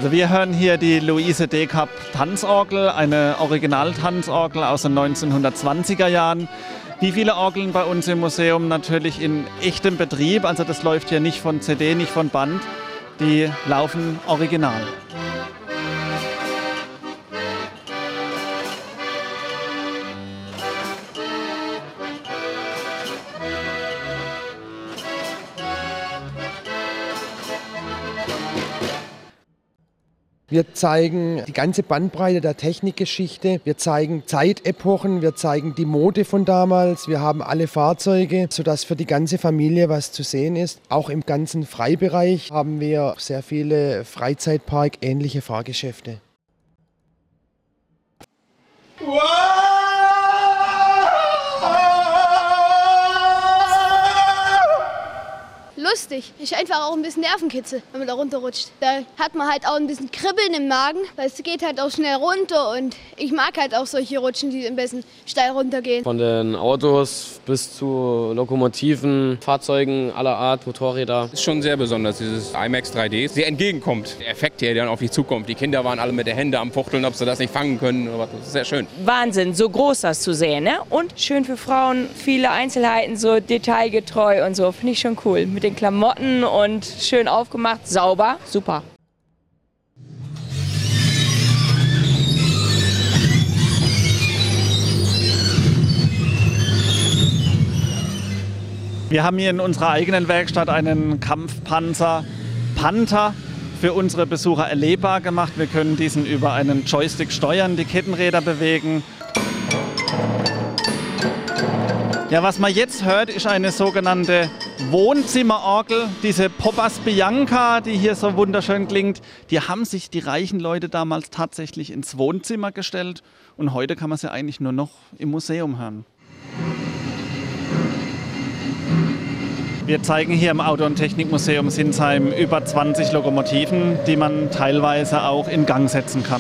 Also wir hören hier die Luise Dekap Tanzorgel, eine Original-Tanzorgel aus den 1920er Jahren. Wie viele Orgeln bei uns im Museum natürlich in echtem Betrieb, also das läuft hier nicht von CD, nicht von Band, die laufen original. Wir zeigen die ganze Bandbreite der Technikgeschichte, wir zeigen Zeitepochen, wir zeigen die Mode von damals, wir haben alle Fahrzeuge, sodass für die ganze Familie was zu sehen ist. Auch im ganzen Freibereich haben wir sehr viele Freizeitpark-ähnliche Fahrgeschäfte. Wow! Lustig. Ist einfach auch ein bisschen Nervenkitzel, wenn man da runterrutscht. Da hat man halt auch ein bisschen Kribbeln im Magen, weil es geht halt auch schnell runter und ich mag halt auch solche Rutschen, die ein bisschen steil runtergehen. Von den Autos bis zu Lokomotiven, Fahrzeugen aller Art, Motorräder. Ist schon sehr besonders, dieses IMAX 3D. Sehr entgegenkommt, der Effekt, der dann auf dich zukommt. Die Kinder waren alle mit der Hände am Fuchteln, ob sie das nicht fangen können. Das ist sehr schön. Wahnsinn, so groß das zu sehen, ne? Und schön für Frauen, viele Einzelheiten, so detailgetreu und so. Finde ich schon cool. Mit den Klamotten und schön aufgemacht, sauber, super. Wir haben hier in unserer eigenen Werkstatt einen Kampfpanzer Panther für unsere Besucher erlebbar gemacht. Wir können diesen über einen Joystick steuern, die Kettenräder bewegen. Ja, was man jetzt hört, ist eine sogenannte Wohnzimmerorgel. Diese Popas Bianca, die hier so wunderschön klingt, die haben sich die reichen Leute damals tatsächlich ins Wohnzimmer gestellt. Und heute kann man sie eigentlich nur noch im Museum hören. Wir zeigen hier im Auto- und Technikmuseum Sinsheim über 20 Lokomotiven, die man teilweise auch in Gang setzen kann.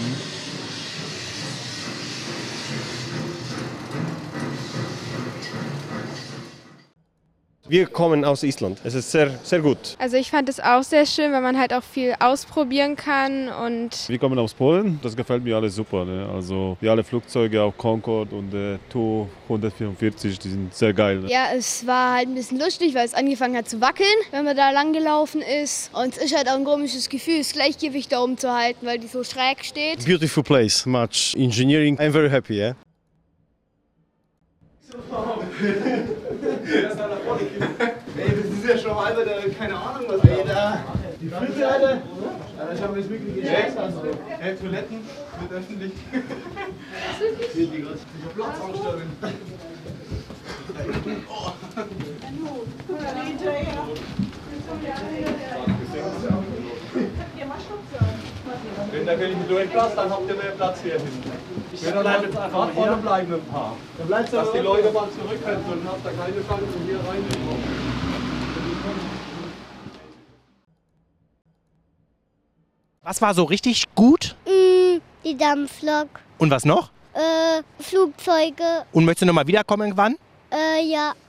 Wir kommen aus Island. Es ist sehr, sehr gut. Also ich fand es auch sehr schön, weil man halt auch viel ausprobieren kann. Und wir kommen aus Polen. Das gefällt mir alles super. Ne? Also die alle Flugzeuge, auch Concorde und Tu-144, die sind sehr geil. Ne? Ja, es war halt ein bisschen lustig, weil es angefangen hat zu wackeln, wenn man da lang gelaufen ist. Und es ist halt auch ein komisches Gefühl, das Gleichgewicht da oben zu halten, weil die so schräg steht. Beautiful place, much engineering. I'm very happy, yeah? Ey, das ist ja schon halber, keine Ahnung was. Ey, da. Die Füße, Alter. Ich habe das wirklich geschafft. Also, Toiletten mit öffentlich. Hier, die gerade. Ich hab Platzausstellung. Wenn der König mit durchpasst, dann habt ihr mehr Platz hier hinten. Ich bleibe jetzt einfach vorne bleiben mit ein paar. Dass die Leute mal zurückhalten und habt da keine Chance hier rein. Was war so richtig gut? Die Dampflok. Und was noch? Flugzeuge. Und möchtest du noch mal wiederkommen irgendwann? Ja.